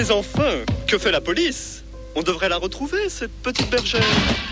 Mais enfin, que fait la police? On devrait la retrouver, cette petite bergère.